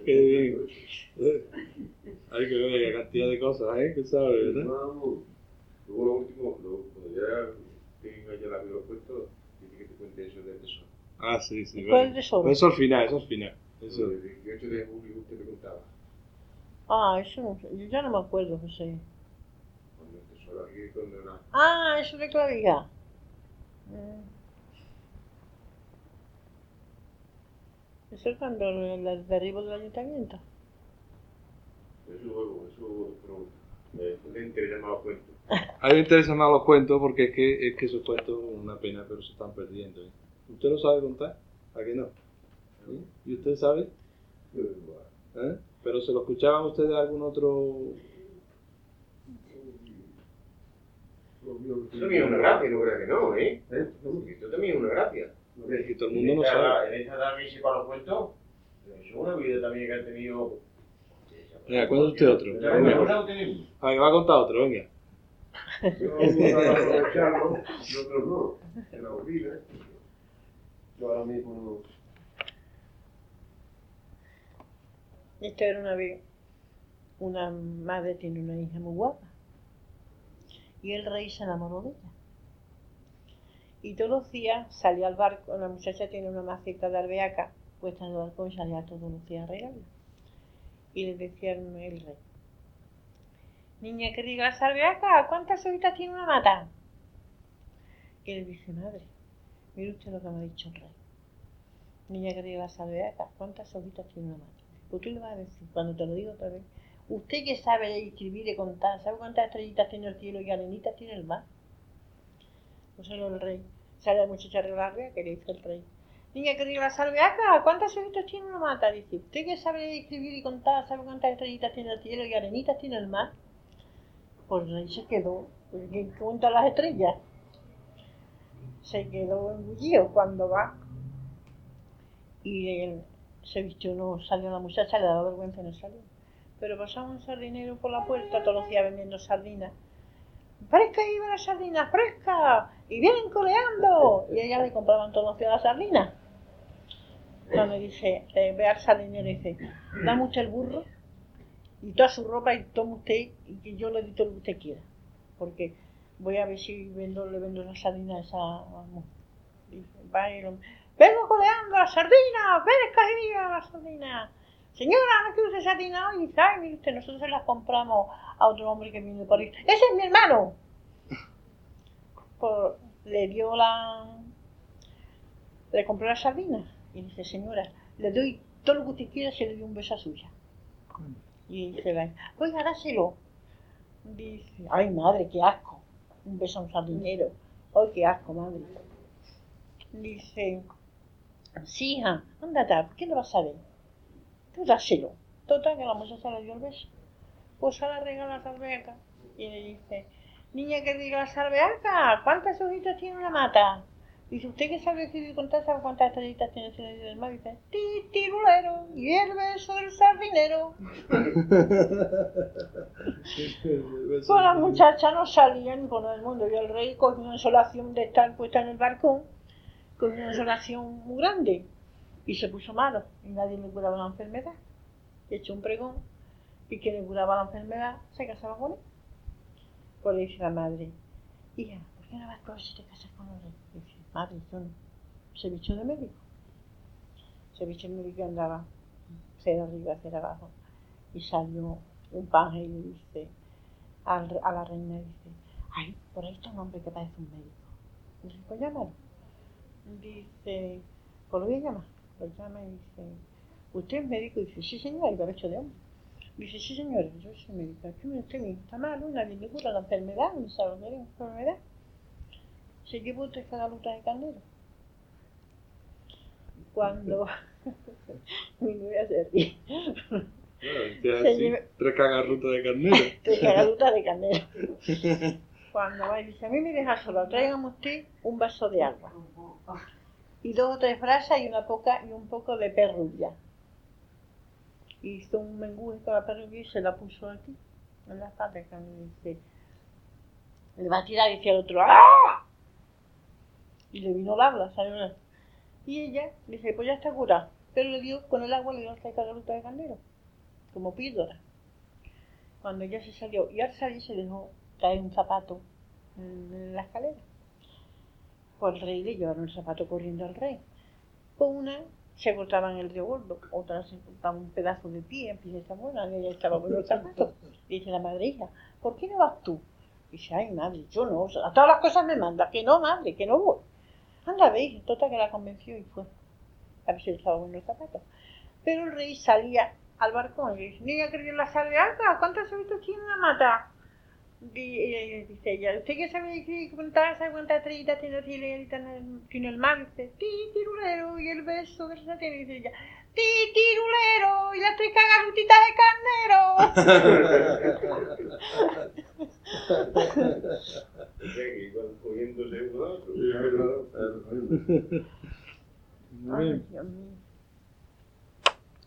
Qué bien. Hay que ver la cantidad de cosas, que sabes, ¿verdad? Luego lo último, cuando ya tenga ya la vida puesto, dice que te cuente eso del tesoro. Ah, sí. ¿Cuál es el tesoro? Pero eso al final. Eso. El 18 de julio usted me contaba. Ah, eso no sé. Yo ya no me acuerdo, José. Cuando el tesoro aquí, cuando era... Ah, eso de Claviga. Eso es cuando el derribo del ayuntamiento. Eso, pero le interesa más los cuentos. A mí me interesan más los cuentos porque es que esos cuentos son una pena, pero se están perdiendo. ¿Usted lo sabe contar? ¿A qué no? ¿Sí? ¿Y usted sabe? ¿Pero se lo escuchaban ustedes a algún otro? Eso también es una gracia, no creo que no, ¿eh? Esto también es una gracia. Es que todo el mundo no sabe. En esta edad que se para los cuentos, eso es una vida también que ha tenido... Venga, cuenta usted otro. Venga, va a contar otro, venga. Yo para aprovecharlo, y otros no. En la olvida. Yo ahora mismo no... Esto era una vez, una madre tiene una hija muy guapa y el rey se enamoró de ella. Y todos los días salía al barco, la muchacha tiene una maceta de albehaca puesta en el balcón y salía todos los días a regarla. Y le decía el rey: niña que riega las albehacas, ¿cuántas hojitas tiene una mata? Y le dice: madre, mire usted lo que me ha dicho el rey. Niña que riega las albehacas, ¿cuántas hojitas tiene una mata? Pues tú le vas a decir, cuando te lo digo otra vez, usted que sabe escribir y contar, ¿sabe cuántas estrellitas tiene el cielo y arenitas tiene el mar? Pues solo el rey. Sale la muchacha a regar que le dice el rey: niña que riega las albehacas, ¿cuántas hojitas tiene una mata? Dice: usted que sabe escribir y contar, ¿sabe cuántas estrellitas tiene el cielo y arenitas tiene el mar? Pues el rey se quedó, ¿quién cuenta las estrellas? Se quedó embullido cuando va. Y él se vistió, no salió la muchacha, le daba vergüenza y no salió. Pero pasaba un sardinero por la puerta todos los días vendiendo sardinas. ¡Fresca iba la sardina, fresca! ¡Y vienen coleando! Y ella le compraban todos los días las sardinas. Cuando dice, ve al sardinero y dice: dame usted el burro y toda su ropa y tome usted y que yo le doy todo lo que usted quiera. Porque voy a ver si le vendo las sardinas a esa mujer. Dice, vengo coleando las sardinas, frescas iban las sardinas. Señora, ¿no quiere usted sardinas hoy? Dice: ay, mire usted, nosotros se las compramos a otro hombre que viene de París. ¡Ese es mi hermano! Pues le compró las sardinas y dice: señora, le doy todo lo que usted quiera si le doy un beso a suya. Y dice: oiga, dáselo. Dice: ay, madre, qué asco, un beso a un sardinero. Ay, qué asco, madre. Dice: sí, hija, ándate, ¿qué le vas a ver? Tú dáselo. Total, que la muchacha le dio el beso. Pues ahora regala las albehacas y le dice: niña que diga las albehacas, ¿cuántas hojitas tiene una mata? Dice: usted que sabe escribir y contar, ¿sabe cuántas estrellitas tiene el cielo del mar? Dice: titirulero, y el beso del sardinero. Pues la muchacha no salía ni por el mundo y el rey cogió una insolación de estar puesta en el balcón, cogió una insolación muy grande y se puso malo y nadie le curaba la enfermedad. Echó un pregón y quien le curaba la enfermedad se casaba con él. Pues le dice la madre: hija, ¿por qué no vas tú a ver si te casas con el rey? Dice: madre, yo no. Se vistió de médico. Se vistió de médico y andaba cera arriba, cera abajo. Y salió un paje y le dice a la reina, dice: ay, por ahí está un hombre que parece un médico. Dice: pues llámalo. Dice: pues lo voy a llamar. Lo llama y dice: ¿usted es médico? Dice: sí, señora, y lo ha hecho de hombre. Dice: sí, señora, yo soy médica. ¿Qué usted me está malo? Nadie le cura la enfermedad, no sabe lo que es la enfermedad. Se llevó tres cagalutas de candela. Cuando mi novia se ríe. Tres cagarrutas de carnero. Tres cagalutas de candela. Cuando va y dice: a mí me deja sola, tráigame usted un vaso de agua y 2 o 3 brasas y un poco de perrulla. Hizo un menguje con la perrulla y se la puso aquí en la espalda. Y dice: le va a tirar, y decía el otro: ¡ah! Y le vino el habla, salió una. Y ella dice: pues ya está curada, pero le dio, con el agua le dio 6 cagarutas de candero, como píldora. Cuando ella se salió, y al salir se dejó caer un zapato en la escalera. Pues el rey le llevaron el zapato corriendo al rey. Pues una se cortaba en el río Gordo, otra se cortaba un pedazo de pie en Princesa Buena, que ella estaba con los zapatos. Dice la madre, hija, ¿por qué no vas tú? Dice, ay madre, yo no, a todas las cosas me manda, que no madre, que no voy. Anda, veis, total que la convenció y fue. A ver si le estaba con los zapatos. Pero el rey salía al balcón y le dice, niña, que la sale acá, ¿cuántos habitos tiene una mata? Dice ella, ¿usted qué sabe cuántas estrellitas tiene el mar? Dice, tirulero, y el beso que se tiene, dice ella, tirulero, y las 3 cagarutitas de carnero. Cogiéndose uno a otro. Muy bien. Ay, Dios mío.